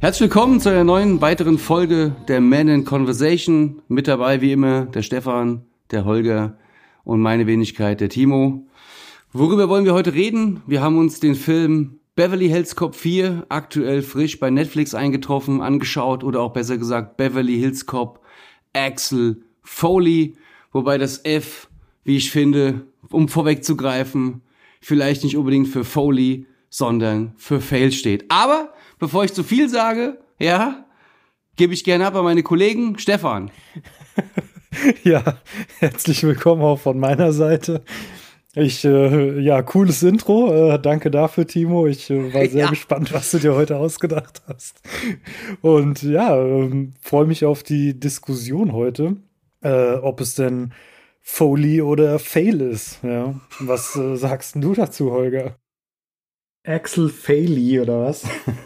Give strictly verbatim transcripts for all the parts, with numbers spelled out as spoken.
Herzlich willkommen zu einer neuen weiteren Folge der Man in Conversation. Mit dabei wie immer der Stefan, der Holger und meine Wenigkeit, der Timo. Worüber wollen wir heute reden? Wir haben uns den Film Beverly Hills Cop vier, aktuell frisch bei Netflix eingetroffen, angeschaut oder auch besser gesagt Beverly Hills Cop Axel Foley, wobei das F, wie ich finde, um vorwegzugreifen, vielleicht nicht unbedingt für Foley, sondern für Fail steht. Aber bevor ich zu viel sage, ja, gebe ich gerne ab an meine Kollegen. Stefan. Ja, herzlich willkommen auch von meiner Seite. Ich, äh, ja, cooles Intro. Äh, danke dafür, Timo. Ich äh, war sehr ja. gespannt, was du dir heute ausgedacht hast. Und ja, äh, freue mich auf die Diskussion heute, äh, ob es denn Foley oder Fail ist. Ja. Was äh, sagst du dazu, Holger? Axel Foley oder was?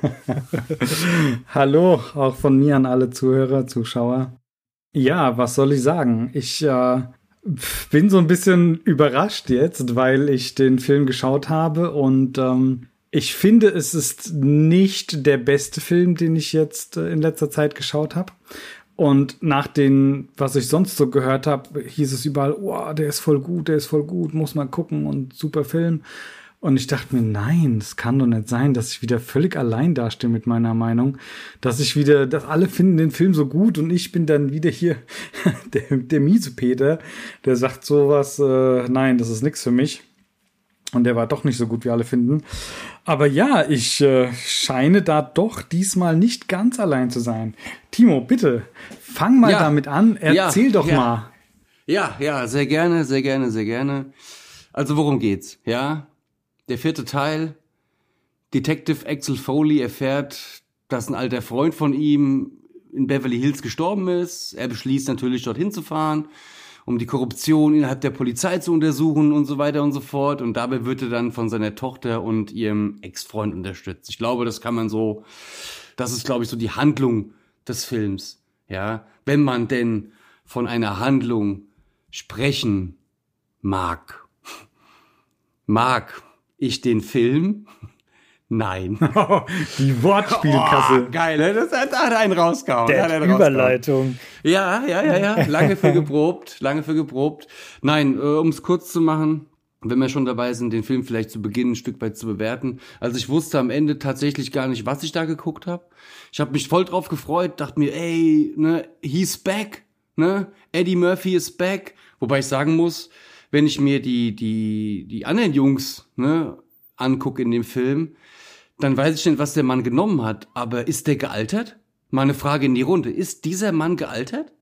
Hallo, auch von mir an alle Zuhörer, Zuschauer. Ja, was soll ich sagen? Ich äh, bin so ein bisschen überrascht jetzt, weil ich den Film geschaut habe und ähm, ich finde, es ist nicht der beste Film, den ich jetzt äh, in letzter Zeit geschaut habe. Und nach den, was ich sonst so gehört habe, hieß es überall, oh, der ist voll gut, der ist voll gut, muss man gucken und super Film. Und ich dachte mir, nein, das kann doch nicht sein, dass ich wieder völlig allein dastehe mit meiner Meinung. Dass ich wieder, dass alle finden den Film so gut und ich bin dann wieder hier der, der Miesepeter, der sagt sowas, äh, nein, das ist nichts für mich. Und der war doch nicht so gut, wie alle finden. Aber ja, ich äh, scheine da doch diesmal nicht ganz allein zu sein. Timo, bitte, fang mal ja, damit an, erzähl ja, doch ja. mal. Ja, ja, sehr gerne, sehr gerne, sehr gerne. Also worum geht's, ja? Der vierte Teil, Detective Axel Foley erfährt, dass ein alter Freund von ihm in Beverly Hills gestorben ist. Er beschließt natürlich, dorthin zu fahren, um die Korruption innerhalb der Polizei zu untersuchen und so weiter und so fort. Und dabei wird er dann von seiner Tochter und ihrem Ex-Freund unterstützt. Ich glaube, das kann man so, das ist, glaube ich, so die Handlung des Films. Ja, wenn man denn von einer Handlung sprechen mag. Mag ich den Film? Nein. Oh, die Wortspielkasse. Oh, geil, ne? Das hat, hat einen rausgehauen. Der hat einen Überleitung. Rausgehauen. Ja, ja, ja, ja. Lange für geprobt, lange für geprobt. Nein, äh, um es kurz zu machen, wenn wir schon dabei sind, den Film vielleicht zu Beginn ein Stück weit zu bewerten. Also ich wusste am Ende tatsächlich gar nicht, was ich da geguckt habe. Ich habe mich voll drauf gefreut, dachte mir, ey, ne, he's back, ne? Eddie Murphy is back. Wobei ich sagen muss, wenn ich mir die die die anderen Jungs ne angucke in dem Film, dann weiß ich nicht, was der Mann genommen hat. Aber ist der gealtert? Mal eine Frage in die Runde. Ist dieser Mann gealtert?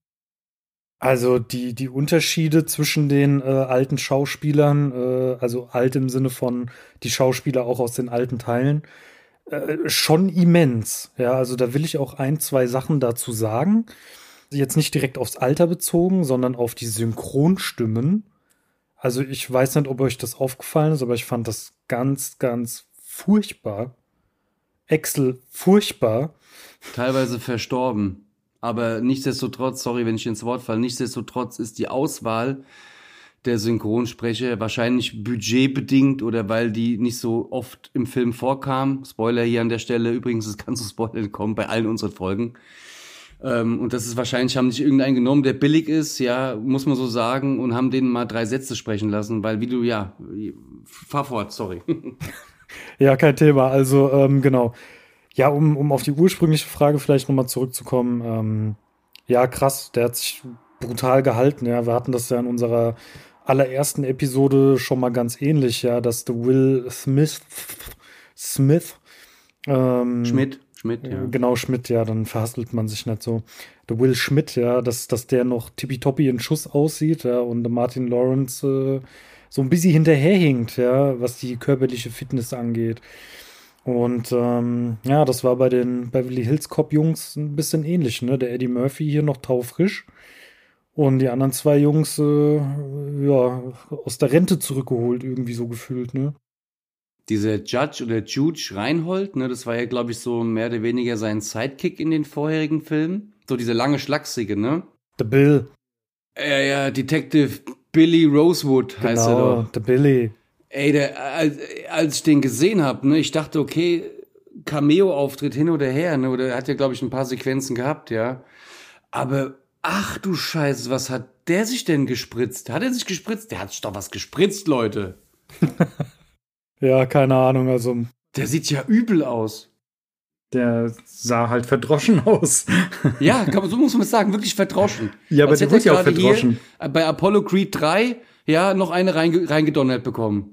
Also die die Unterschiede zwischen den äh, alten Schauspielern, äh, also alt im Sinne von die Schauspieler auch aus den alten Teilen, äh, schon immens. Ja, also da will ich auch ein, zwei Sachen dazu sagen. Jetzt nicht direkt aufs Alter bezogen, sondern auf die Synchronstimmen. Also ich weiß nicht, ob euch das aufgefallen ist, aber ich fand das ganz, ganz furchtbar. Axel, furchtbar. Teilweise verstorben. Aber nichtsdestotrotz, sorry, wenn ich ins Wort falle, nichtsdestotrotz ist die Auswahl der Synchronsprecher wahrscheinlich budgetbedingt oder weil die nicht so oft im Film vorkamen. Spoiler hier an der Stelle. Übrigens, es kann zu Spoilern kommen bei allen unseren Folgen. Ähm, und das ist wahrscheinlich, haben nicht irgendeinen genommen, der billig ist, ja, muss man so sagen, und haben denen mal drei Sätze sprechen lassen, weil wie du, ja, fahr fort, sorry. Ja, kein Thema, also, ähm, genau. Ja, um, um auf die ursprüngliche Frage vielleicht nochmal zurückzukommen, ähm, ja, krass, der hat sich brutal gehalten, ja, wir hatten das ja in unserer allerersten Episode schon mal ganz ähnlich, ja, dass der Will Smith, Smith, ähm, Schmidt. Schmidt, ja. Genau, Schmidt, ja, dann verhaspelt man sich nicht so. Der Will Schmidt, ja, dass, dass der noch tippitoppi in Schuss aussieht, ja, und der Martin Lawrence äh, so ein bisschen hinterherhinkt, ja, was die körperliche Fitness angeht. Und ähm, ja, das war bei den Beverly Hills Cop-Jungs ein bisschen ähnlich, ne? Der Eddie Murphy hier noch taufrisch und die anderen zwei Jungs, äh, ja, aus der Rente zurückgeholt, irgendwie so gefühlt, ne? Dieser Judge oder Juge Reinhold, ne, das war ja, glaube ich, so mehr oder weniger sein Sidekick in den vorherigen Filmen. So diese lange, schlachsige, ne? The Bill. Ja, ja, Detective Billy Rosewood heißt genau, er doch. The Billy. Ey, der, als, als ich den gesehen habe, ne, ich dachte, okay, Cameo-Auftritt hin oder her, ne? Oder er hat ja, glaube ich, ein paar Sequenzen gehabt, ja. Aber, ach du Scheiße, was hat der sich denn gespritzt? Hat er sich gespritzt? Der hat sich doch was gespritzt, Leute. Ja, keine Ahnung, also. Der sieht ja übel aus. Der sah halt verdroschen aus. Ja, kann man, so muss man es sagen, wirklich verdroschen. Ja, aber Als der hätte wird ja er auch gerade verdroschen. hier bei Apollo Creed drei, ja, noch eine reinge reingedonnert bekommen.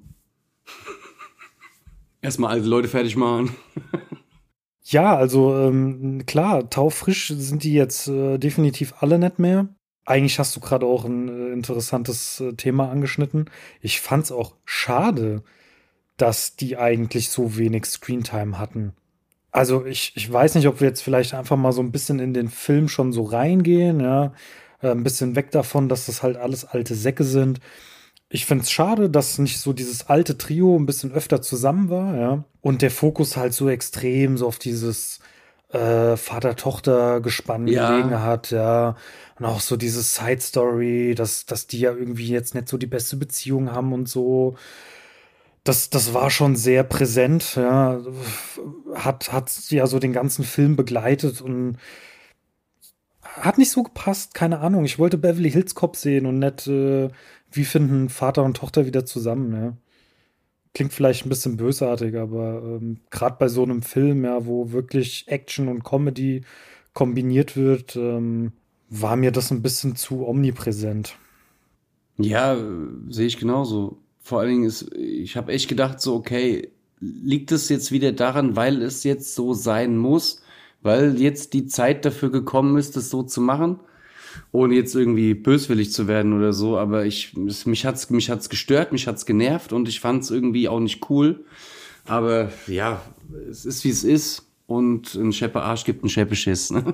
Erstmal alte Leute fertig machen. Ja, also ähm, klar, taufrisch sind die jetzt äh, definitiv alle nicht mehr. Eigentlich hast du gerade auch ein äh, interessantes äh, Thema angeschnitten. Ich fand's auch schade, dass die eigentlich so wenig Screentime hatten. Also ich, ich weiß nicht, ob wir jetzt vielleicht einfach mal so ein bisschen in den Film schon so reingehen, ja, äh, ein bisschen weg davon, dass das halt alles alte Säcke sind. Ich find's schade, dass nicht so dieses alte Trio ein bisschen öfter zusammen war, ja, und der Fokus halt so extrem so auf dieses äh, Vater-Tochter-Gespann Ja. gelegen hat, ja, und auch so diese Side-Story, dass, dass die ja irgendwie jetzt nicht so die beste Beziehung haben und so. Das, das war schon sehr präsent, ja, hat, hat ja so den ganzen Film begleitet und hat nicht so gepasst, keine Ahnung. Ich wollte Beverly Hills Cop sehen und nicht, äh, wie finden Vater und Tochter wieder zusammen, ja. Klingt vielleicht ein bisschen bösartig, aber ähm, gerade bei so einem Film, ja, wo wirklich Action und Comedy kombiniert wird, ähm, war mir das ein bisschen zu omnipräsent. Ja, äh, sehe ich genauso. Vor allen Dingen ist, ich habe echt gedacht, so, okay, liegt es jetzt wieder daran, weil es jetzt so sein muss, weil jetzt die Zeit dafür gekommen ist, das so zu machen, ohne jetzt irgendwie böswillig zu werden oder so, aber ich, es, mich hat's, mich hat's gestört, mich hat's genervt und ich fand's irgendwie auch nicht cool. Aber ja, es ist wie es ist und ein Scheppe Arsch gibt einen Scheppe Schiss. Ne?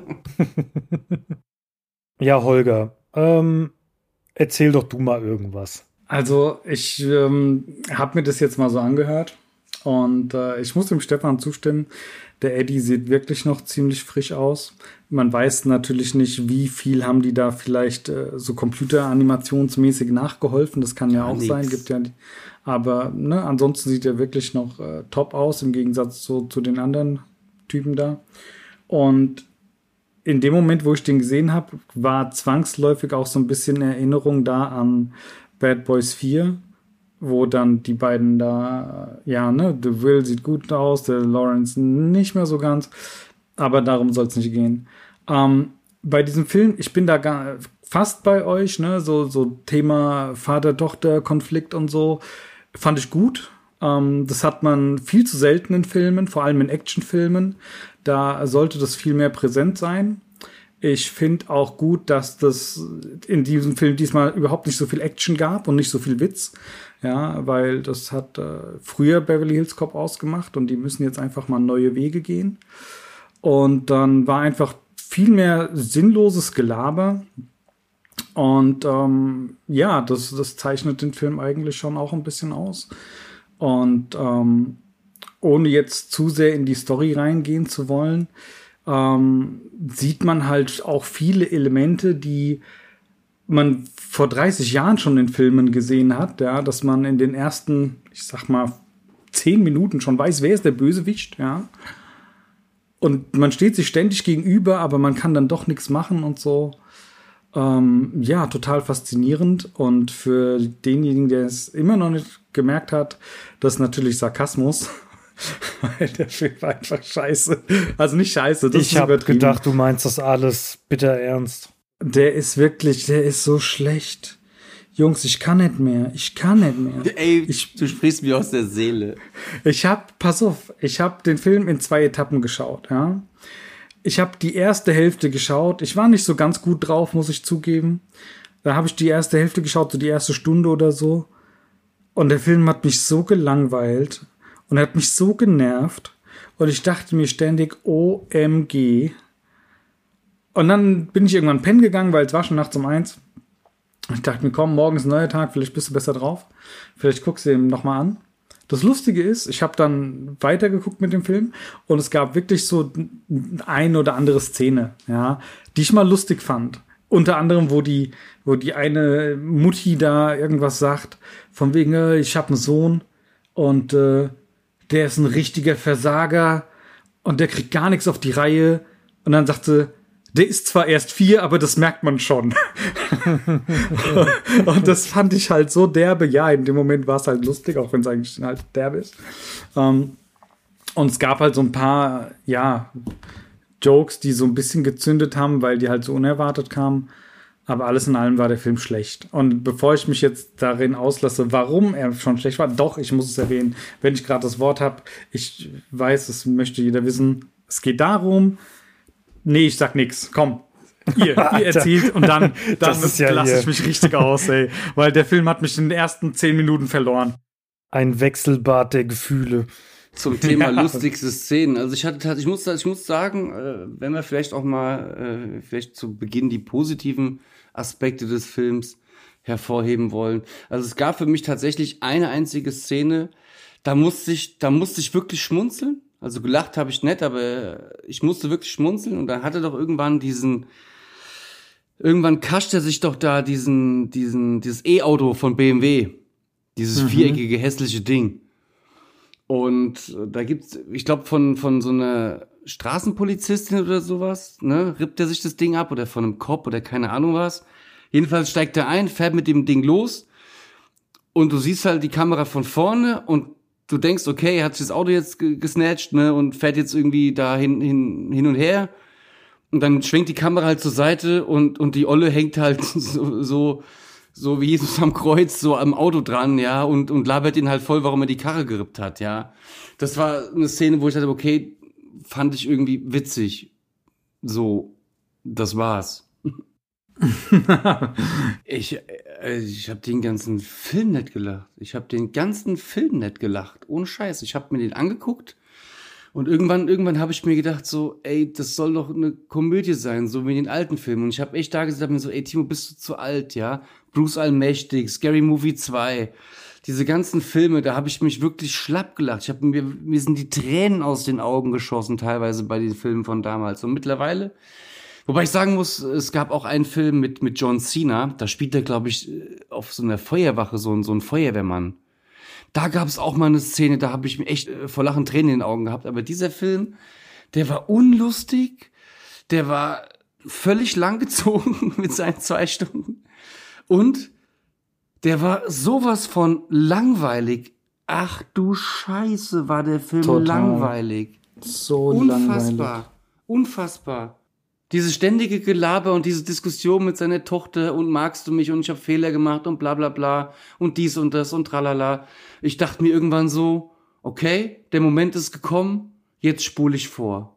Ja, Holger, ähm, erzähl doch du mal irgendwas. Also ich ähm, habe mir das jetzt mal so angehört und äh, ich muss dem Stefan zustimmen. Der Eddie sieht wirklich noch ziemlich frisch aus. Man weiß natürlich nicht, wie viel haben die da vielleicht äh, so computeranimationsmäßig nachgeholfen. Das kann ja, Ja, auch nix. sein. Gibt ja, die- aber ne, ansonsten sieht er wirklich noch äh, top aus im Gegensatz zu, zu den anderen Typen da. Und in dem Moment, wo ich den gesehen habe, war zwangsläufig auch so ein bisschen Erinnerung da an Bad Boys vier, wo dann die beiden da, äh, ja, ne, The Will sieht gut aus, der Lawrence nicht mehr so ganz, aber darum soll es nicht gehen. Ähm, bei diesem Film, ich bin da gar, fast bei euch, ne, so, so Thema Vater-Tochter-Konflikt und so, fand ich gut. Ähm, das hat man viel zu selten in Filmen, vor allem in Actionfilmen. Da sollte das viel mehr präsent sein. Ich finde auch gut, dass das in diesem Film diesmal überhaupt nicht so viel Action gab und nicht so viel Witz. Ja, weil das hat äh, früher Beverly Hills Cop ausgemacht und die müssen jetzt einfach mal neue Wege gehen. Und dann war einfach viel mehr sinnloses Gelaber. Und ähm, ja, das, das zeichnet den Film eigentlich schon auch ein bisschen aus. Und ähm, ohne jetzt zu sehr in die Story reingehen zu wollen, ähm, sieht man halt auch viele Elemente, die man vor dreißig Jahren schon in Filmen gesehen hat, ja, dass man in den ersten, ich sag mal, zehn Minuten schon weiß, wer ist der Bösewicht, ja. Und man steht sich ständig gegenüber, aber man kann dann doch nichts machen und so. Ähm, ja, total faszinierend. Und für denjenigen, der es immer noch nicht gemerkt hat, das ist natürlich Sarkasmus. Weil der Film war einfach scheiße. Also nicht scheiße, das Ich ist habe übertrieben. gedacht, du meinst das alles bitter ernst. Der ist wirklich, der ist so schlecht. Jungs, ich kann nicht mehr. Ich kann nicht mehr. Ey, Ich- du sprichst mir aus der Seele. Ich hab, pass auf, ich hab den Film in zwei Etappen geschaut, ja. Ich hab die erste Hälfte geschaut. Ich war nicht so ganz gut drauf, muss ich zugeben. Da habe ich die erste Hälfte geschaut, so die erste Stunde oder so. Und der Film hat mich so gelangweilt und hat mich so genervt. Und ich dachte mir ständig, O M G. Und dann bin ich irgendwann pennen gegangen, weil es war schon nachts um eins. Ich dachte mir, komm, morgen ist ein neuer Tag, vielleicht bist du besser drauf. Vielleicht guckst du ihn nochmal an. Das Lustige ist, ich habe dann weitergeguckt mit dem Film und es gab wirklich so ein oder andere Szene, ja, die ich mal lustig fand. Unter anderem, wo die, wo die eine Mutti da irgendwas sagt, von wegen, äh, ich habe einen Sohn und äh, der ist ein richtiger Versager und der kriegt gar nichts auf die Reihe. Und dann sagt sie, der ist zwar erst vier, aber das merkt man schon. Und das fand ich halt so derbe. Ja, in dem Moment war es halt lustig, auch wenn es eigentlich halt derbe ist. Ähm, und es gab halt so ein paar, ja, Jokes, die so ein bisschen gezündet haben, weil die halt so unerwartet kamen. Aber alles in allem war der Film schlecht. Und bevor ich mich jetzt darin auslasse, warum er schon schlecht war, doch, ich muss es erwähnen, wenn ich gerade das Wort habe, ich weiß, das möchte jeder wissen, es geht darum, nee, ich sag nix. Komm, ihr, ihr erzählt und dann, dann ja lasse ich mich richtig aus, ey. Weil der Film hat mich in den ersten zehn Minuten verloren. Ein Wechselbad der Gefühle. Zum Thema ja. lustigste Szenen. Also ich hatte, ich muss, ich muss sagen, äh, wenn wir vielleicht auch mal, äh, vielleicht zu Beginn die positiven Aspekte des Films hervorheben wollen. Also es gab für mich tatsächlich eine einzige Szene, da musste ich, da musste ich wirklich schmunzeln. Also gelacht habe ich nicht, aber ich musste wirklich schmunzeln und dann hat er doch irgendwann diesen, irgendwann kascht er sich doch da diesen, diesen, dieses E-Auto von B M W. Dieses mhm. viereckige, hässliche Ding. Und da gibt's, ich glaube, von, von so einer Straßenpolizistin oder sowas, ne, rippt er sich das Ding ab oder von einem Cop oder keine Ahnung was. Jedenfalls steigt er ein, fährt mit dem Ding los und du siehst halt die Kamera von vorne und du denkst, okay, er hat sich das Auto jetzt gesnatcht, ne, und fährt jetzt irgendwie da hin, hin, hin und her. Und dann schwenkt die Kamera halt zur Seite und, und die Olle hängt halt so, so, so wie Jesus am Kreuz, so am Auto dran, ja, und, und labert ihn halt voll, warum er die Karre gerippt hat, ja. Das war eine Szene, wo ich dachte, okay, fand ich irgendwie witzig. So, das war's. ich äh, ich habe den ganzen Film nicht gelacht. Ich habe den ganzen Film nicht gelacht. Ohne Scheiß. Ich habe mir den angeguckt und irgendwann irgendwann habe ich mir gedacht so, ey, das soll doch eine Komödie sein, so wie in den alten Filmen. Und ich habe echt da gesagt, hab mir so, ey, Timo, bist du zu alt, ja? Bruce Allmächtig, Scary Movie zwei. Diese ganzen Filme, da habe ich mich wirklich schlapp gelacht. Ich habe mir mir sind die Tränen aus den Augen geschossen teilweise bei den Filmen von damals. Und mittlerweile, wobei ich sagen muss, es gab auch einen Film mit mit John Cena, da spielt er, glaube ich, auf so einer Feuerwache so ein so ein Feuerwehrmann. Da gab es auch mal eine Szene, da habe ich mir echt äh, vor Lachen Tränen in den Augen gehabt. Aber dieser Film, der war unlustig, der war völlig langgezogen mit seinen zwei Stunden und der war sowas von langweilig. Ach du Scheiße, war der Film Total. langweilig. So Unfassbar. langweilig. Unfassbar. Diese ständige Gelaber und diese Diskussion mit seiner Tochter und magst du mich und ich habe Fehler gemacht und bla bla bla und dies und das und tralala. Ich dachte mir irgendwann so, okay, der Moment ist gekommen, jetzt spule ich vor.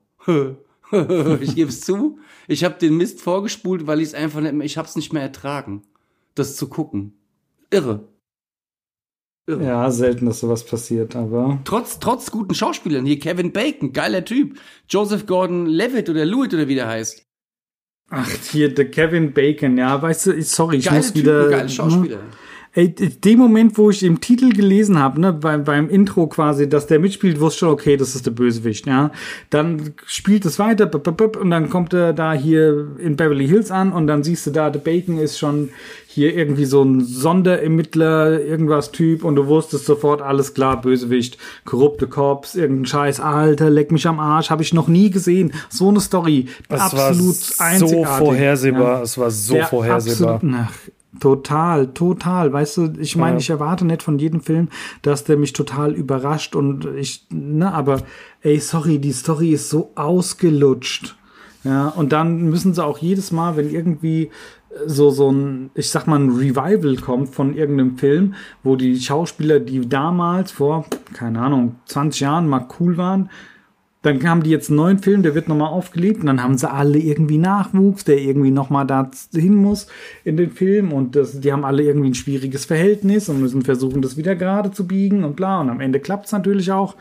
Ich gebe es zu, ich habe den Mist vorgespult, weil ich es einfach nicht mehr, ich habe es nicht mehr ertragen, das zu gucken. Irre. Irre. Ja, selten, dass sowas passiert, aber... Trotz, trotz guten Schauspielern. Hier Kevin Bacon, geiler Typ. Joseph Gordon-Levitt oder Lewitt oder wie der heißt. Ach, hier, der Kevin Bacon, ja, weißt du, sorry, ich geile muss Typen, wieder... Geile Schauspieler. Ey, dem Moment, wo ich im Titel gelesen habe, ne, beim, beim Intro quasi, dass der mitspielt, wusste schon, okay, das ist der Bösewicht, ja. Dann spielt es weiter, und dann kommt er da hier in Beverly Hills an und dann siehst du da, der Bacon ist schon hier irgendwie so ein Sonderermittler, irgendwas Typ und du wusstest sofort, alles klar, Bösewicht, korrupte Cops, irgendein Scheiß, Alter, leck mich am Arsch, habe ich noch nie gesehen. So eine Story, es absolut war einzigartig. So vorhersehbar, ja. es war so Der vorhersehbar. Absolut, ach, Total, total. Weißt du, ich meine, ja. ich erwarte nicht von jedem Film, dass der mich total überrascht und ich, ne, aber ey, sorry, die Story ist so ausgelutscht. Ja, und dann müssen sie auch jedes Mal, wenn irgendwie so, so ein, ich sag mal, ein Revival kommt von irgendeinem Film, wo die Schauspieler, die damals vor, keine Ahnung, zwanzig Jahren mal cool waren, dann haben die jetzt einen neuen Film, der wird nochmal aufgelebt und dann haben sie alle irgendwie Nachwuchs, der irgendwie nochmal da hin muss in den Film und das, die haben alle irgendwie ein schwieriges Verhältnis und müssen versuchen, das wieder gerade zu biegen und bla und am Ende klappt es natürlich auch.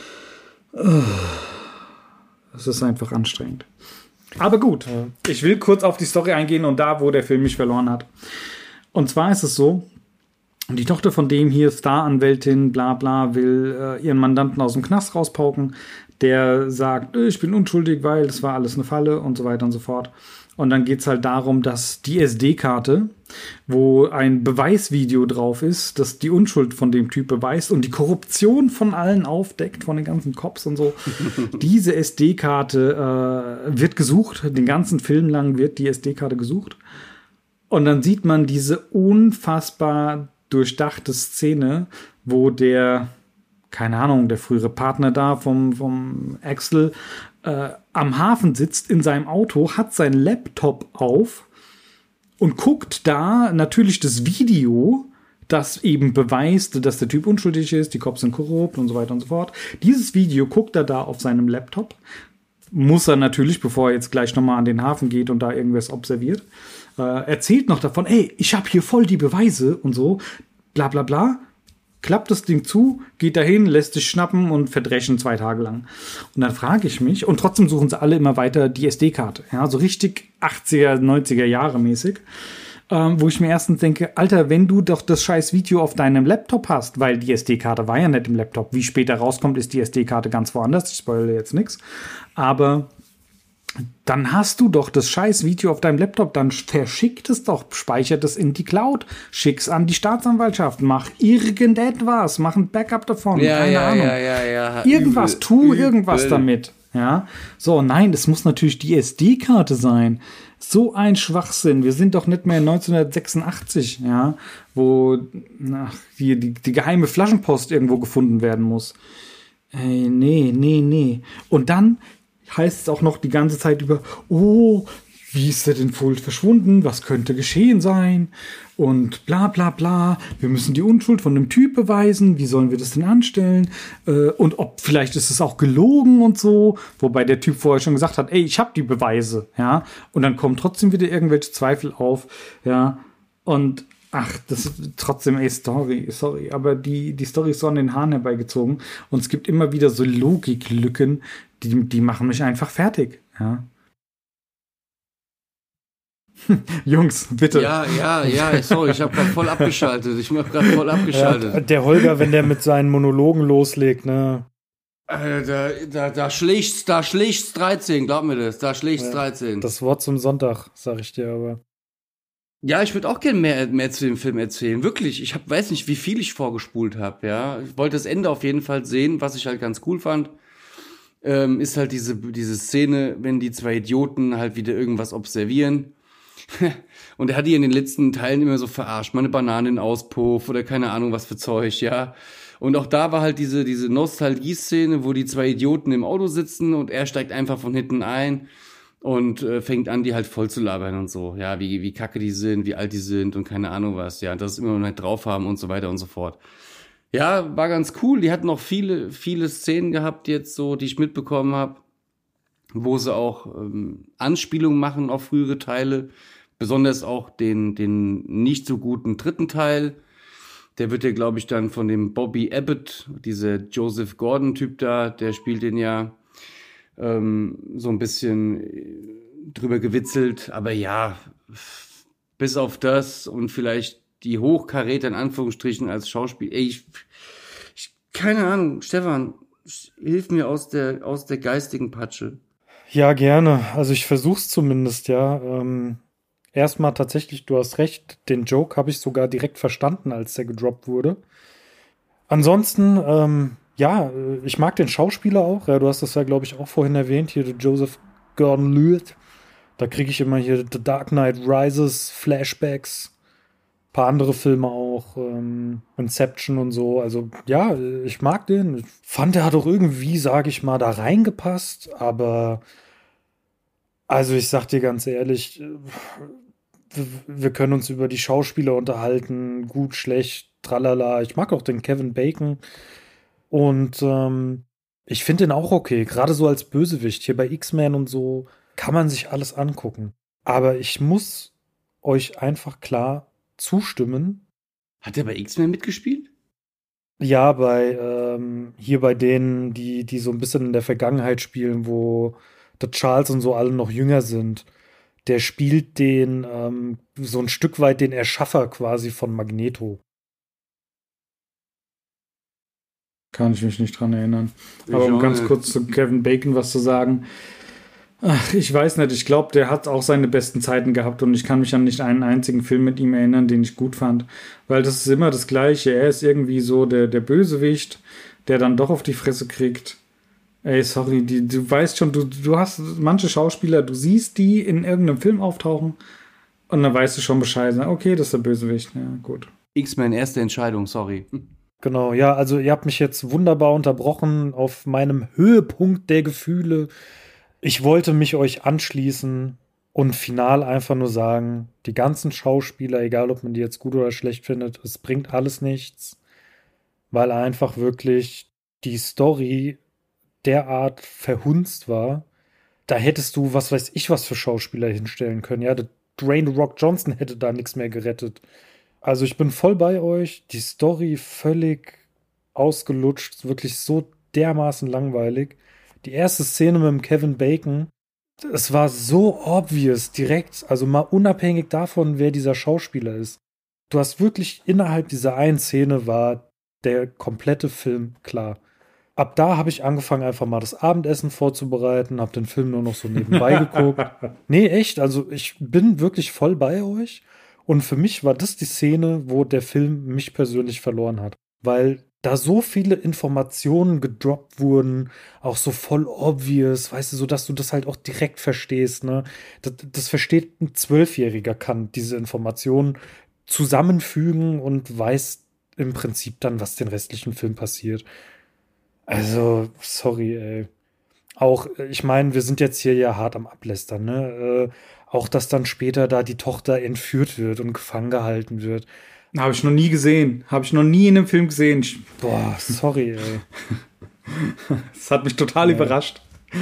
Es ist einfach anstrengend. Aber gut, ich will kurz auf die Story eingehen und da, wo der Film mich verloren hat. Und zwar ist es so, die Tochter von dem hier, Staranwältin, bla bla, will äh, ihren Mandanten aus dem Knast rauspauken. Der sagt, ich bin unschuldig, weil das war alles eine Falle und so weiter und so fort. Und dann geht es halt darum, dass die S D-Karte, wo ein Beweisvideo drauf ist, das die Unschuld von dem Typ beweist und die Korruption von allen aufdeckt, von den ganzen Cops und so. Diese S D-Karte äh, wird gesucht, den ganzen Film lang wird die S D-Karte gesucht. Und dann sieht man diese unfassbar durchdachte Szene, wo der, keine Ahnung, der frühere Partner da vom, vom Axel äh, am Hafen sitzt in seinem Auto, hat seinen Laptop auf und guckt da natürlich das Video, das eben beweist, dass der Typ unschuldig ist, die Cops sind korrupt und so weiter und so fort. Dieses Video guckt er da auf seinem Laptop. Muss er natürlich, bevor er jetzt gleich nochmal an den Hafen geht und da irgendwas observiert. Äh, erzählt noch davon, ey, ich habe hier voll die Beweise und so, bla bla bla. Klappt das Ding zu, geht dahin, lässt sich schnappen und verdreschen zwei Tage lang. Und dann frage ich mich, und trotzdem suchen sie alle immer weiter die S D-Karte. Ja, so richtig achtziger, neunziger Jahre mäßig. Ähm, wo ich mir erstens denke, Alter, wenn du doch das scheiß Video auf deinem Laptop hast, weil die S D-Karte war ja nicht im Laptop. Wie später rauskommt, ist die S D-Karte ganz woanders. Ich spoilere jetzt nichts. Aber dann hast du doch das scheiß Video auf deinem Laptop, dann verschick es doch, speichert es in die Cloud, schick's an die Staatsanwaltschaft, mach irgendetwas, mach ein Backup davon, Ja, keine ja, Ahnung. ja, ja, ja. Irgendwas, Übel, tu übel. irgendwas damit. Ja, so, nein, es muss natürlich die S D-Karte sein. So ein Schwachsinn. Wir sind doch nicht mehr in neunzehnhundertsechsundachtzig, ja, wo ach, die, die, die geheime Flaschenpost irgendwo gefunden werden muss. Ey, nee, nee, nee. Und dann heißt es auch noch die ganze Zeit über, oh, wie ist er denn wohl verschwunden? Was könnte geschehen sein? Und bla bla bla. Wir müssen die Unschuld von dem Typ beweisen. Wie sollen wir das denn anstellen? Äh, und ob vielleicht ist es auch gelogen und so. Wobei der Typ vorher schon gesagt hat, ey, ich habe die Beweise. Ja. Und dann kommen trotzdem wieder irgendwelche Zweifel auf. Ja. Und ach, das ist trotzdem, ey, Story, sorry. Aber die, die Story ist so an den Haaren herbeigezogen. Und es gibt immer wieder so Logiklücken, die, die machen mich einfach fertig. Ja. Jungs, bitte. Ja, ja, ja, sorry, ich habe gerade voll abgeschaltet. Ich habe gerade voll abgeschaltet. Ja, der Holger, wenn der mit seinen Monologen loslegt, ne? Äh, da, da, da schlägt's, da schlägt's dreizehn, glaub mir das, da schlägt's Ja, dreizehn. Das Wort zum Sonntag, sag ich dir aber. Ja, ich würde auch gerne mehr, mehr zu dem Film erzählen. Wirklich, ich hab, weiß nicht, wie viel ich vorgespult habe, ja. Ich wollte das Ende auf jeden Fall sehen, was ich halt ganz cool fand. Ähm, ist halt diese, diese Szene, wenn die zwei Idioten halt wieder irgendwas observieren. Und er hat die in den letzten Teilen immer so verarscht, mal eine Banane in den Auspuff oder keine Ahnung was für Zeug, ja. Und auch da war halt diese, diese Nostalgie-Szene, wo die zwei Idioten im Auto sitzen und er steigt einfach von hinten ein und äh, fängt an, die halt voll zu labern und so, ja, wie, wie kacke die sind, wie alt die sind und keine Ahnung was, ja, dass es immer noch nicht drauf haben und so weiter und so fort. Ja, war ganz cool, die hatten noch viele, viele Szenen gehabt jetzt so, die ich mitbekommen habe, wo sie auch ähm, Anspielungen machen auf frühere Teile, besonders auch den, den nicht so guten dritten Teil. Der wird ja, glaube ich, dann von dem Bobby Abbott, dieser Joseph Gordon-Typ da, der spielt den ja ähm, so ein bisschen drüber gewitzelt. Aber ja, bis auf das und vielleicht die Hochkaräter in Anführungsstrichen als Schauspiel. Ey, ich, ich, keine Ahnung, Stefan, hilf mir aus der, aus der geistigen Patsche. Ja, gerne. Also ich versuch's zumindest, ja. Ähm, erstmal tatsächlich, du hast recht, den Joke habe ich sogar direkt verstanden, als der gedroppt wurde. Ansonsten, ähm, ja, ich mag den Schauspieler auch. Ja, du hast das ja, glaube ich, auch vorhin erwähnt, hier der Joseph Gordon-Levitt. Da kriege ich immer hier The Dark Knight Rises, Flashbacks, paar andere Filme auch, ähm, Inception und so. Also ja, ich mag den. Ich fand, der hat auch irgendwie, sage ich mal, da reingepasst. Aber also ich sag dir ganz ehrlich, wir können uns über die Schauspieler unterhalten, gut, schlecht, tralala. Ich mag auch den Kevin Bacon. Und ähm, ich finde den auch okay, gerade so als Bösewicht. Hier bei X-Men und so kann man sich alles angucken. Aber ich muss euch einfach klar zustimmen. Hat er bei X-Men mitgespielt? Ja, bei ähm, hier bei denen, die, die so ein bisschen in der Vergangenheit spielen, wo der Charles und so alle noch jünger sind. Der spielt den ähm, so ein Stück weit den Erschaffer quasi von Magneto. Kann ich mich nicht dran erinnern. Ich Aber um auch ganz nicht. kurz zu Kevin Bacon was zu sagen. Ach, ich weiß nicht. Ich glaube, der hat auch seine besten Zeiten gehabt und ich kann mich an nicht einen einzigen Film mit ihm erinnern, den ich gut fand. Weil das ist immer das Gleiche. Er ist irgendwie so der, der Bösewicht, der dann doch auf die Fresse kriegt. Ey, sorry, die, du weißt schon, du, du hast manche Schauspieler, du siehst die in irgendeinem Film auftauchen und dann weißt du schon Bescheid. Okay, das ist der Bösewicht. Ja, gut. X-Men, erste Entscheidung, sorry. Genau, ja, also ihr habt mich jetzt wunderbar unterbrochen auf meinem Höhepunkt der Gefühle. Ich wollte mich euch anschließen und final einfach nur sagen, die ganzen Schauspieler, egal ob man die jetzt gut oder schlecht findet, es bringt alles nichts, weil einfach wirklich die Story derart verhunzt war. Da hättest du, was weiß ich, was für Schauspieler hinstellen können. Ja, der Dwayne The Rock Johnson hätte da nichts mehr gerettet. Also ich bin voll bei euch. Die Story völlig ausgelutscht, wirklich so dermaßen langweilig. Die erste Szene mit dem Kevin Bacon, es war so obvious direkt, also mal unabhängig davon, wer dieser Schauspieler ist. Du hast wirklich innerhalb dieser einen Szene war der komplette Film klar. Ab da habe ich angefangen, einfach mal das Abendessen vorzubereiten, habe den Film nur noch so nebenbei geguckt. Nee, echt, also ich bin wirklich voll bei euch. Und für mich war das die Szene, wo der Film mich persönlich verloren hat. Weil da so viele Informationen gedroppt wurden, auch so voll obvious, weißt du, so dass du das halt auch direkt verstehst, ne? Das, das versteht ein Zwölfjähriger, kann diese Informationen zusammenfügen und weiß im Prinzip dann, was den restlichen Film passiert. Also, sorry, ey. Auch, ich meine, wir sind jetzt hier ja hart am Ablästern, ne? Äh, auch, dass dann später da die Tochter entführt wird und gefangen gehalten wird. Habe ich noch nie gesehen. Habe ich noch nie in einem Film gesehen. Ich, boah, sorry, ey. Das hat mich total ja. überrascht.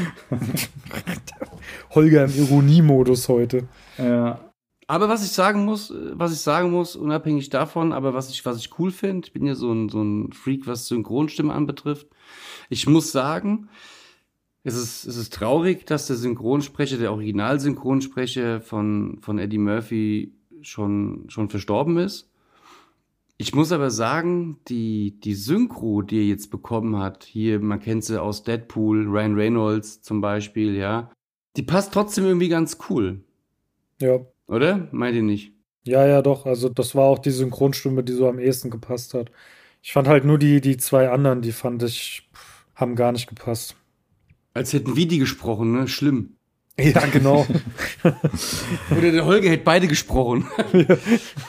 Holger im Ironiemodus heute. Ja. Aber was ich sagen muss, was ich sagen muss, unabhängig davon, aber was ich, was ich cool finde, ich bin ja so ein, so ein Freak, was Synchronstimme anbetrifft. Ich muss sagen, es ist, es ist traurig, dass der Synchronsprecher, der Originalsynchronsprecher von, von Eddie Murphy schon, schon verstorben ist. Ich muss aber sagen, die, die Synchro, die er jetzt bekommen hat, hier, man kennt sie aus Deadpool, Ryan Reynolds zum Beispiel, ja, die passt trotzdem irgendwie ganz cool. Ja. Oder? Meint ihr nicht? Ja, ja, doch. Also das war auch die Synchronstimme, die so am ehesten gepasst hat. Ich fand halt nur die, die zwei anderen, die fand ich, haben gar nicht gepasst. Als hätten wir die gesprochen, ne? Schlimm. Ja, genau. Oder der Holger hätte beide gesprochen. Ja.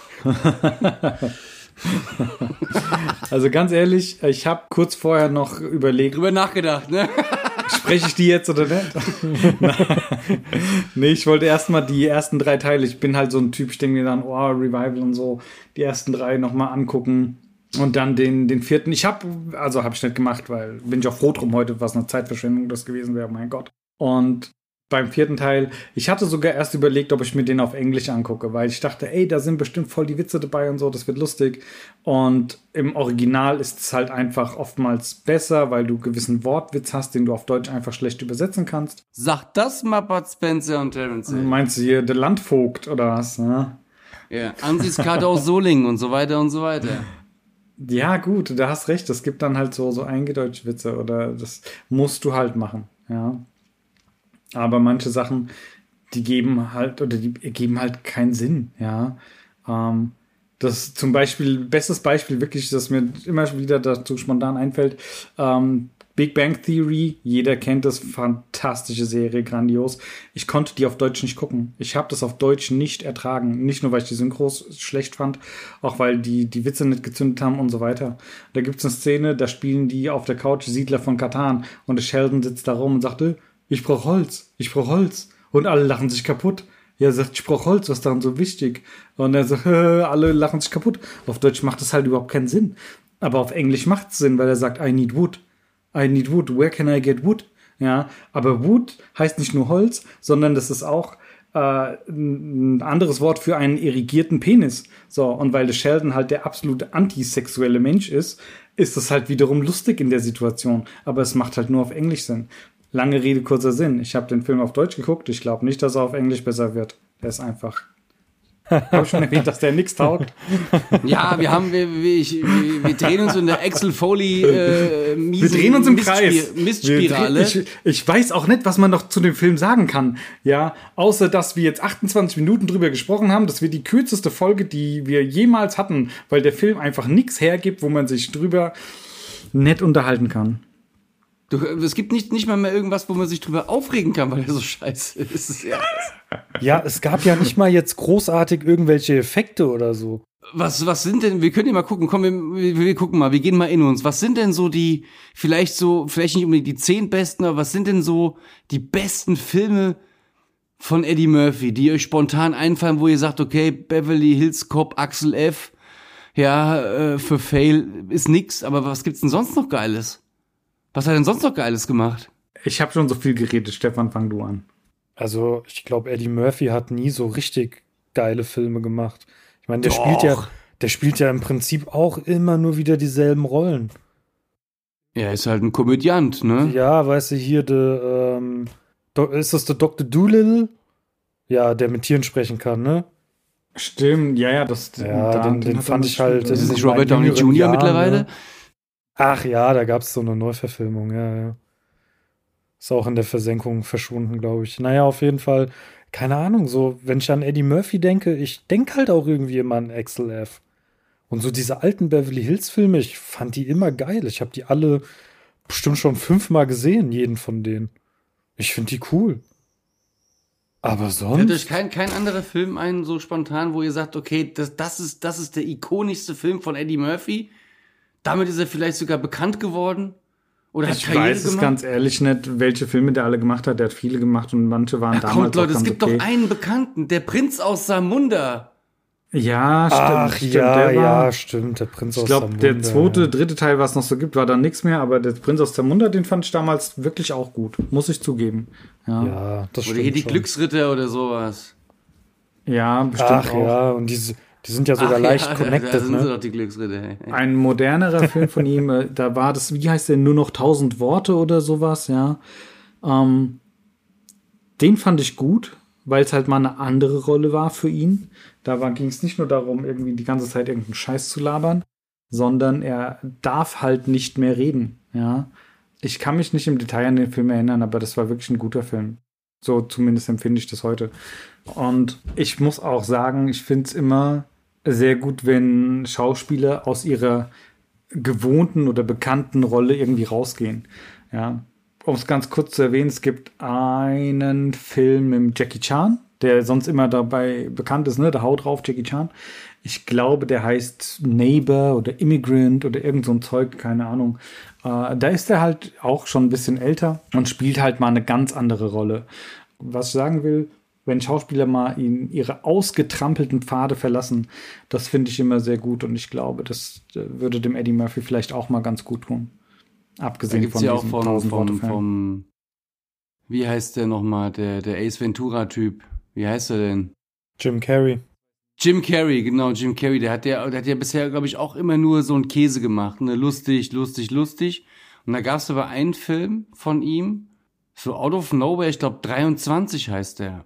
Also ganz ehrlich, ich habe kurz vorher noch überlegt. Drüber nachgedacht, ne? Spreche ich die jetzt oder nicht? Nee, ich wollte erstmal die ersten drei Teile. Ich bin halt so ein Typ, ich denke mir dann, oh, Revival und so, die ersten drei nochmal angucken. Und dann den, den vierten. Ich habe, also habe ich nicht gemacht, weil bin ich auch froh drum heute, was eine Zeitverschwendung das gewesen wäre, mein Gott. Und beim vierten Teil, ich hatte sogar erst überlegt, ob ich mir den auf Englisch angucke, weil ich dachte, ey, da sind bestimmt voll die Witze dabei und so, das wird lustig. Und im Original ist es halt einfach oftmals besser, weil du gewissen Wortwitz hast, den du auf Deutsch einfach schlecht übersetzen kannst. Sag das mal Bud Spencer und Terence Hill. Meinst du hier der Landvogt oder was? Ne? Ja, Ansichtskarte aus Solingen und so weiter und so weiter. Ja, gut, da hast recht. Es gibt dann halt so, so eingedeutschte Witze oder das musst du halt machen, ja. Aber manche Sachen, die geben halt, oder die geben halt keinen Sinn, ja. Ähm, das zum Beispiel, bestes Beispiel wirklich, das mir immer wieder dazu spontan einfällt, ähm, Big Bang Theory, jeder kennt das, fantastische Serie, grandios. Ich konnte die auf Deutsch nicht gucken. Ich habe das auf Deutsch nicht ertragen. Nicht nur, weil ich die Synchros schlecht fand, auch weil die die Witze nicht gezündet haben und so weiter. Da gibt's eine Szene, da spielen die auf der Couch Siedler von Catan und der Sheldon sitzt da rum und sagte, ich brauch Holz, ich brauch Holz. Und alle lachen sich kaputt. Ja, er sagt, ich brauch Holz, was ist daran so wichtig? Und er sagt, alle lachen sich kaputt. Auf Deutsch macht das halt überhaupt keinen Sinn. Aber auf Englisch macht's Sinn, weil er sagt, I need wood. I need wood. Where can I get wood? Ja, aber Wood heißt nicht nur Holz, sondern das ist auch äh, ein anderes Wort für einen irrigierten Penis. So, und weil der Sheldon halt der absolute antisexuelle Mensch ist, ist das halt wiederum lustig in der Situation. Aber es macht halt nur auf Englisch Sinn. Lange Rede, kurzer Sinn. Ich habe den Film auf Deutsch geguckt. Ich glaube nicht, dass er auf Englisch besser wird. Der ist einfach Habe ich schon erwähnt, dass der nix taugt? Ja, wir haben, wir, wir, ich, wir, wir drehen uns in der Axel Foley äh, miesen, Wir drehen uns im Mistspir- Kreis. Mistspirale. Ich, ich weiß auch nicht, was man noch zu dem Film sagen kann. Ja, außer, dass wir jetzt achtundzwanzig Minuten drüber gesprochen haben. Das wird die kürzeste Folge, die wir jemals hatten, weil der Film einfach nichts hergibt, wo man sich drüber nett unterhalten kann. Du, es gibt nicht, nicht mal mehr irgendwas, wo man sich drüber aufregen kann, weil er so scheiße ist. Ja. Ja, es gab ja nicht mal jetzt großartig irgendwelche Effekte oder so. Was, was sind denn, wir können ja mal gucken, komm, wir, wir, wir gucken mal, wir gehen mal in uns. Was sind denn so die, vielleicht so, vielleicht nicht unbedingt die zehn besten, aber was sind denn so die besten Filme von Eddie Murphy, die euch spontan einfallen, wo ihr sagt, okay, Beverly Hills Cop, Axel F., ja, äh, für Fail ist nix, aber was gibt's denn sonst noch Geiles? Was hat er denn sonst noch Geiles gemacht? Ich habe schon so viel geredet. Stefan, fang du an. Also, ich glaube, Eddie Murphy hat nie so richtig geile Filme gemacht. Ich meine, der Doch. spielt ja, der spielt ja im Prinzip auch immer nur wieder dieselben Rollen. Er ist halt ein Komödiant, ne? Ja, weißt du, hier, der, ähm, Do- ist das der Doktor Doolittle? Ja, der mit Tieren sprechen kann, ne? Stimmt, ja, ja, das. Ja, da- den, den hat er fand nicht ich halt. gespielt, Das ist in nicht meinen Robert Downey jüngeren Junior Jahren, mittlerweile? ne? Ach ja, da gab es so eine Neuverfilmung, ja, ja. Ist auch in der Versenkung verschwunden, glaube ich. Naja, auf jeden Fall, keine Ahnung, so, wenn ich an Eddie Murphy denke, ich denke halt auch irgendwie immer an Axel F. Und so diese alten Beverly Hills Filme, ich fand die immer geil. Ich habe die alle bestimmt schon fünfmal gesehen, jeden von denen. Ich finde die cool. Aber sonst? Fällt euch kein, kein anderer Film ein, so spontan, wo ihr sagt, okay, das, das, ist, das ist der ikonischste Film von Eddie Murphy? Damit ist er vielleicht sogar bekannt geworden? Oder hat Ich Karriere weiß es gemacht? ganz ehrlich nicht, welche Filme der alle gemacht hat. Der hat viele gemacht und manche waren Ja, damals kommt, Leute, auch es ganz gibt okay. doch einen Bekannten, der Prinz aus Samunda. Ja, stimmt. Ach stimmt, ja, der war, ja, stimmt, der Prinz Ich aus glaube, der Zamunda, zweite, ja. dritte Teil, was es noch so gibt, war dann nichts mehr, aber der Prinz aus Zamunda, den fand ich damals wirklich auch gut. Muss ich zugeben. Ja, ja, Ja, das Oder stimmt hier die schon. Glücksritter oder sowas. bestimmt Ach auch. ja, und diese, die sind ja sogar Ach leicht ja, connected, da sind sie ne? doch die Glücksritter. Hey. Ein modernerer Film von ihm, äh, da war das, wie heißt der, nur noch tausend Worte oder sowas, ja. Ähm, den fand ich gut, weil es halt mal eine andere Rolle war für ihn. Da ging es nicht nur darum, irgendwie die ganze Zeit irgendeinen Scheiß zu labern, sondern er darf halt nicht mehr reden, ja. Ich kann mich nicht im Detail an den Film erinnern, aber das war wirklich ein guter Film. So zumindest empfinde ich das heute. Und ich muss auch sagen, ich finde es immer sehr gut, wenn Schauspieler aus ihrer gewohnten oder bekannten Rolle irgendwie rausgehen. Ja, um es ganz kurz zu erwähnen, es gibt einen Film mit Jackie Chan, der sonst immer dabei bekannt ist, ne? Da haut drauf, Jackie Chan. Ich glaube, der heißt Neighbor oder Immigrant oder irgend so ein Zeug, keine Ahnung. Äh, da ist er halt auch schon ein bisschen älter und spielt halt mal eine ganz andere Rolle. Was ich sagen will, wenn Schauspieler mal in ihre ausgetrampelten Pfade verlassen, das finde ich immer sehr gut und ich glaube, das würde dem Eddie Murphy vielleicht auch mal ganz gut tun. Da Abgesehen gibt's von ja auch diesem vom, tausend Worte vom, Film. vom, wie heißt der nochmal, der, der Ace Ventura-Typ. Wie heißt er denn? Jim Carrey. Jim Carrey, genau, Jim Carrey. Der hat ja, der hat ja bisher, glaube ich, auch immer nur so einen Käse gemacht. Ne? Lustig, lustig, lustig. Und da gab es aber einen Film von ihm, so Out of Nowhere, ich glaube dreiundzwanzig heißt der.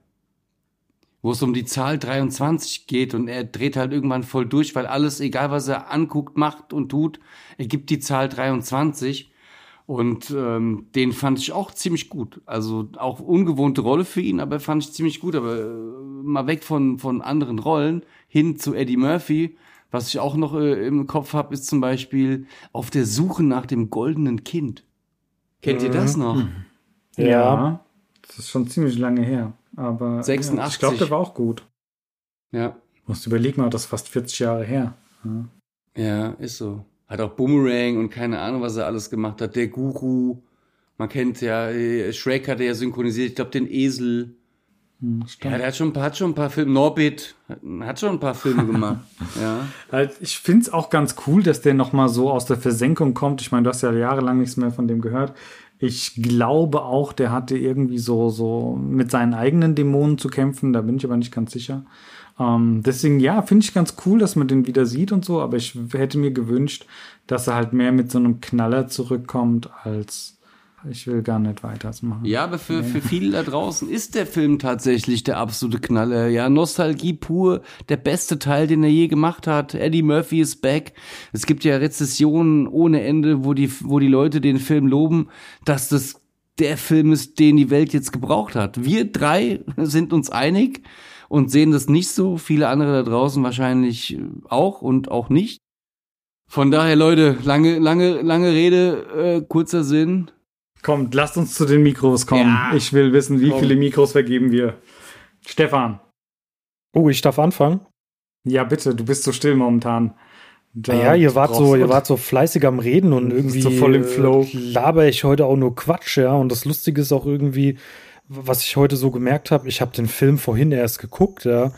Wo es um die Zahl dreiundzwanzig geht und er dreht halt irgendwann voll durch, weil alles, egal was er anguckt, macht und tut, er gibt die Zahl dreiundzwanzig. Und ähm, den fand ich auch ziemlich gut. Also auch ungewohnte Rolle für ihn, aber fand ich ziemlich gut. Aber äh, mal weg von, von anderen Rollen hin zu Eddie Murphy. Was ich auch noch äh, im Kopf habe, ist zum Beispiel Auf der Suche nach dem goldenen Kind. Kennt ihr das noch? Ja. Ja, das ist schon ziemlich lange her. Aber sechsundachtzig. Ja, ich glaube, der war auch gut. Ja, Musst überlegen, mal, das ist fast vierzig Jahre her. Ja. ja, ist so. Hat auch Boomerang und keine Ahnung, was er alles gemacht hat. Der Guru. Man kennt ja, äh, Shrek hat er ja synchronisiert. Ich glaube, den Esel. Hm, stimmt. Ja, der hat schon, ein paar- hat schon ein paar Filme. Norbit hat, hat schon ein paar Filme gemacht. Ja. Halt, ich finde es auch ganz cool, dass der noch mal so aus der Versenkung kommt. Ich meine, du hast ja jahrelang nichts mehr von dem gehört. Ich glaube auch, der hatte irgendwie so, so mit seinen eigenen Dämonen zu kämpfen. Da bin ich aber nicht ganz sicher. Ähm, deswegen, ja, finde ich ganz cool, dass man den wieder sieht und so. Aber ich hätte mir gewünscht, dass er halt mehr mit so einem Knaller zurückkommt, als Ich will gar nicht weitermachen. Ja, aber für, Nee. für viele da draußen ist der Film tatsächlich der absolute Knaller. Ja, Nostalgie pur, der beste Teil, den er je gemacht hat. Eddie Murphy ist back. Es gibt ja Rezessionen ohne Ende, wo die, wo die Leute den Film loben, dass das der Film ist, den die Welt jetzt gebraucht hat. Wir drei sind uns einig und sehen das nicht so. Viele andere da draußen wahrscheinlich auch und auch nicht. Von daher, Leute, lange, lange, lange Rede, äh, kurzer Sinn. Kommt, lasst uns zu den Mikros kommen. Ja. Ich will wissen, wie Komm. viele Mikros vergeben wir. Stefan. Oh, ich darf anfangen? Ja, bitte, du bist so still momentan. Da Ja, ihr wart so, brauchst- ihr wart so fleißig am Reden und Du bist irgendwie so voll im äh, Flow. laber ich heute auch nur Quatsch, ja. Und das Lustige ist auch irgendwie, was ich heute so gemerkt habe, ich habe den Film vorhin erst geguckt, ja.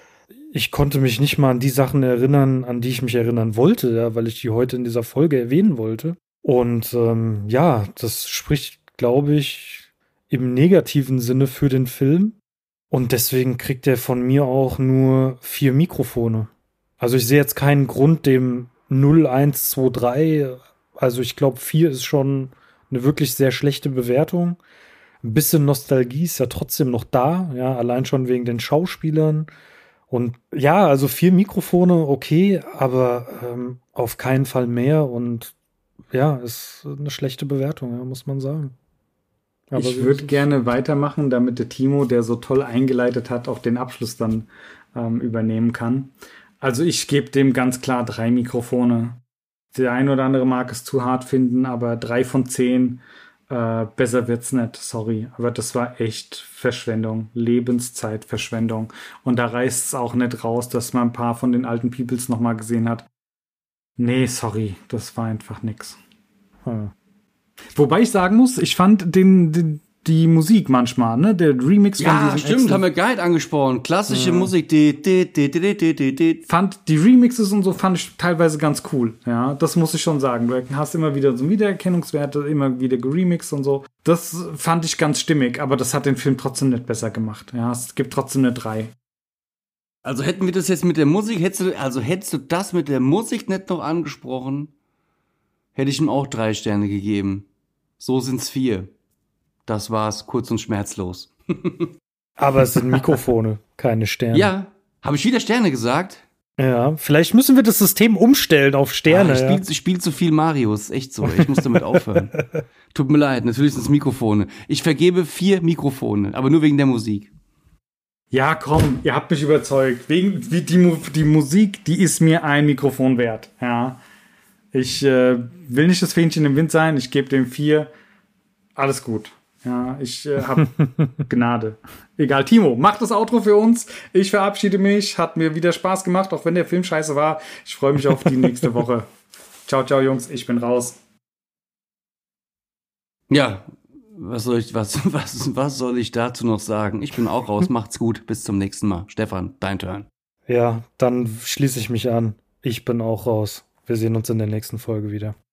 Ich konnte mich nicht mal an die Sachen erinnern, an die ich mich erinnern wollte, ja, weil ich die heute in dieser Folge erwähnen wollte. Und ähm, ja, das spricht, glaube ich, im negativen Sinne für den Film. Und deswegen kriegt er von mir auch nur vier Mikrofone. Also ich sehe jetzt keinen Grund, dem null, eins, zwei, drei, also ich glaube, vier ist schon eine wirklich sehr schlechte Bewertung. Ein bisschen Nostalgie ist ja trotzdem noch da, ja, allein schon wegen den Schauspielern. Und ja, also vier Mikrofone, okay, aber ähm, auf keinen Fall mehr. Und ja, ist eine schlechte Bewertung, ja, muss man sagen. Aber Ich so würde ist es. gerne weitermachen, damit der Timo, der so toll eingeleitet hat, auch den Abschluss dann ähm, übernehmen kann. Also ich gebe dem ganz klar drei Mikrofone. Der ein oder andere mag es zu hart finden, aber drei von zehn, äh, besser wird's nicht, sorry. Aber das war echt Verschwendung, Lebenszeitverschwendung. Und da reißt es auch nicht raus, dass man ein paar von den alten Peoples nochmal gesehen hat. Nee, sorry, das war einfach nix. Hm. Wobei ich sagen muss, ich fand den, den die Musik manchmal, ne, der Remix von Ja, diesem stimmt, Excel- haben wir Guide angesprochen. Klassische Musik. Die, die, die, die, die, die, die. fand die Remixes und so fand ich teilweise ganz cool. Ja, das muss ich schon sagen. Du hast immer wieder so Wiedererkennungswerte, immer wieder geremixed und so. Das fand ich ganz stimmig, aber das hat den Film trotzdem nicht besser gemacht. Ja, es gibt trotzdem eine drei. Also hätten wir das jetzt mit der Musik, hättest du, also hättest du das mit der Musik nicht noch angesprochen, hätte ich ihm auch drei Sterne gegeben. So sind's vier. Das war's, kurz und schmerzlos. Aber es sind Mikrofone, keine Sterne. Ja, habe ich wieder Sterne gesagt? Ja, vielleicht müssen wir das System umstellen auf Sterne. Ah, ich ja. spiele spiel zu viel Marius, echt so. Ich muss damit aufhören. Tut mir leid, natürlich sind's Mikrofone. Ich vergebe vier Mikrofone, aber nur wegen der Musik. Ja, komm, ihr habt mich überzeugt. Wegen wie die, Mu- die Musik, die ist mir ein Mikrofon wert. Ja, ich äh, will nicht das Fähnchen im Wind sein. Ich gebe dem vier. Alles gut. Ja, ich äh, habe Gnade. Egal, Timo, mach das Outro für uns. Ich verabschiede mich. Hat mir wieder Spaß gemacht, auch wenn der Film scheiße war. Ich freue mich auf die nächste Woche. Ciao, ciao, Jungs. Ich bin raus. Ja, was soll ich, was, was, was soll ich dazu noch sagen? Ich bin auch raus. Macht's gut. Bis zum nächsten Mal. Stefan, dein Turn. Ja, dann schließe ich mich an. Ich bin auch raus. Wir sehen uns in der nächsten Folge wieder.